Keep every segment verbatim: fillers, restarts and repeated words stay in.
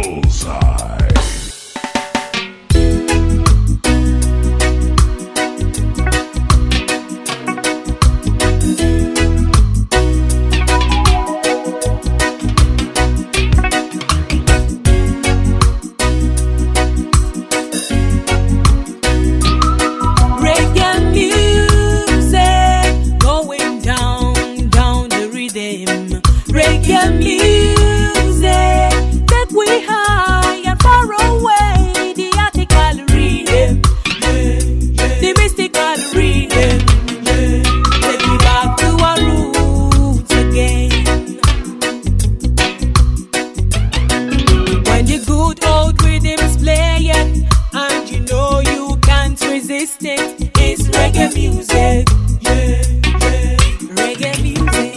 Bullseye. Reggae music, take we high and far away. The article rhythm, yeah, yeah. The mystical rhythm, yeah. Take me back to our roots again. When the good old rhythm's playing, and you know you can't resist it, it's reggae music, yeah, yeah. Reggae music.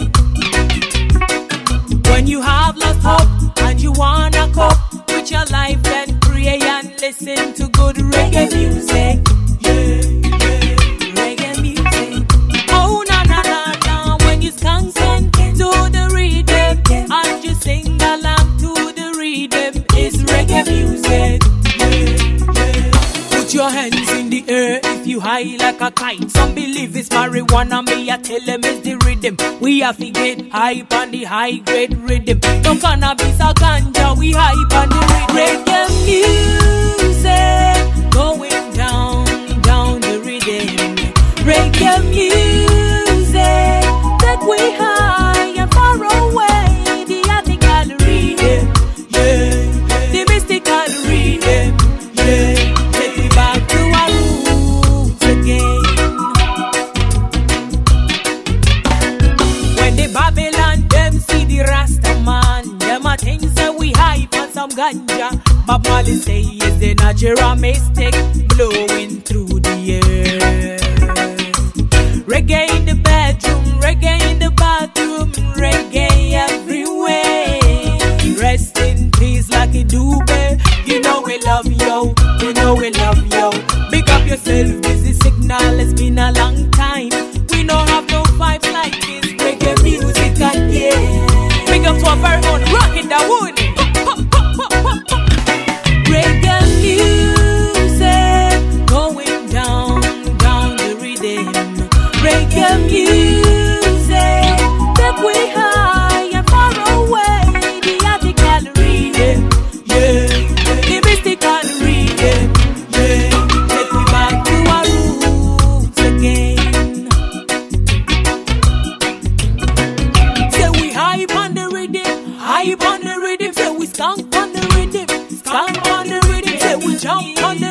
When you have lost hope and you wanna cope with your life, then pray and listen to good reggae music. Yeah, yeah, reggae music. Oh na na na na, when you skunk and to the rhythm and you sing along to the rhythm, it's reggae music. Yeah, yeah. Put your hands in the air if you high like a kite. Some believe it's marijuana, me I tell them it's the rhythm. We have to get hype on the high grade rhythm. No cannabis or ganja, we hype on the rhythm. Reggae music, going down, down the rhythm. Reggae music, that we high and far away. The article rhythm, yeah, the mystical rhythm, yeah. Take me back to our roots again. When the Babylon them see the Rasta man, them a think say we hype on some ganja. Bob Marley say it's the natural mystic blowing through the air. Reggae in the bedroom, reggae in the bathroom, reggae everywhere. Rest in peace like a dube. You know we love you, you know we love you. Big up yourself, busy signal, it's been a long time. We don't have no vibes like this, reggae music and yeah. Big up to our very own rockin' the wood. Reggae music, going down, down the rhythm. Reggae music, that we high and far away. The article rhythm, yeah, the mystical rhythm, yeah. Take me back to our roots again. Say we hype on the rhythm, hype on the rhythm. Say we skunk on the rhythm, skunk on the rhythm. Say we jump on the